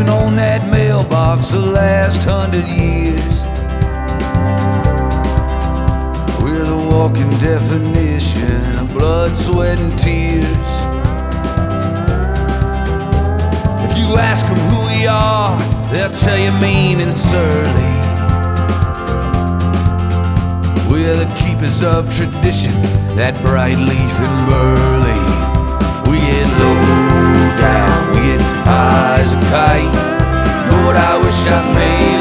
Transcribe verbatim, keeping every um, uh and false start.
on that mailbox the last hundred years. We're the walking definition of blood, sweat, and tears. If you ask them who we are, they'll tell you mean and surly. We're the keepers of tradition, that bright leaf and burly. We get low down, we get high as a kite. Lord, I wish I made